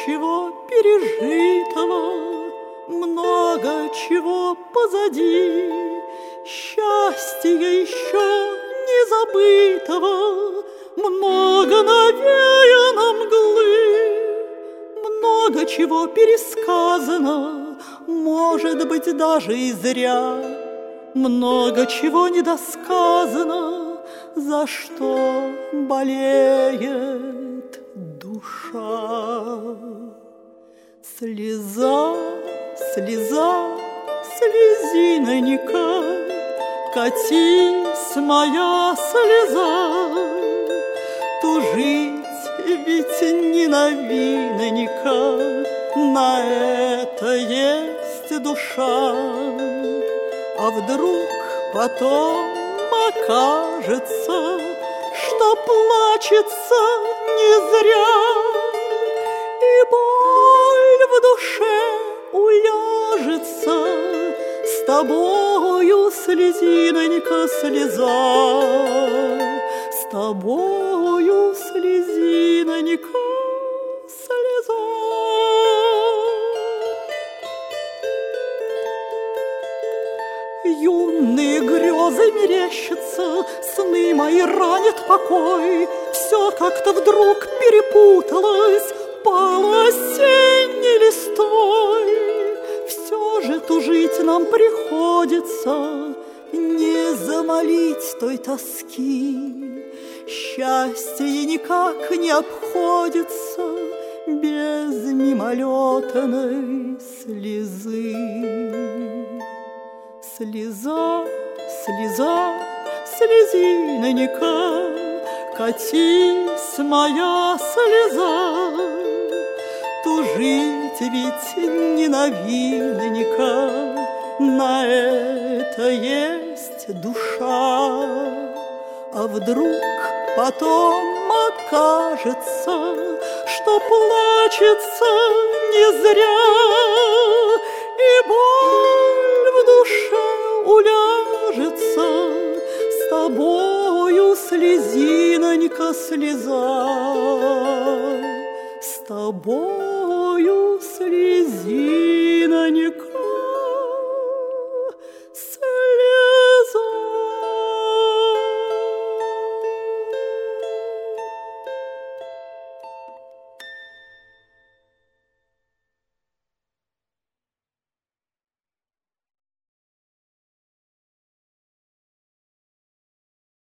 чего пережитого, много чего позади, счастья еще не забытого, много навеяно мглы, много чего пересказано, может быть, даже и зря, много чего недосказано, за что болеет душа. Слеза, слеза, слезинонька, катись, моя слеза, тужить ведь не новинонька, на это есть душа. А вдруг потом окажется, что плачется не зря, и боль в душе уляжется с тобою, слезинонька, слеза, с тобою, слезинонька, слеза. Юные грезы мерещатся, сны мои ранят покой, все как-то вдруг перепуталось, пало осенней листвой. Все же тужить нам приходится, не замолить той тоски. Счастье никак не обходится без мимолетной слезы. Слеза, слеза, слезинонька, катись, моя слеза, тужить ведь не новинонька, на это есть душа. А вдруг потом окажется, что плачется не зря, и боль в душе уляжется с тобою, слезинонька, слеза, с тобою, слезинонька.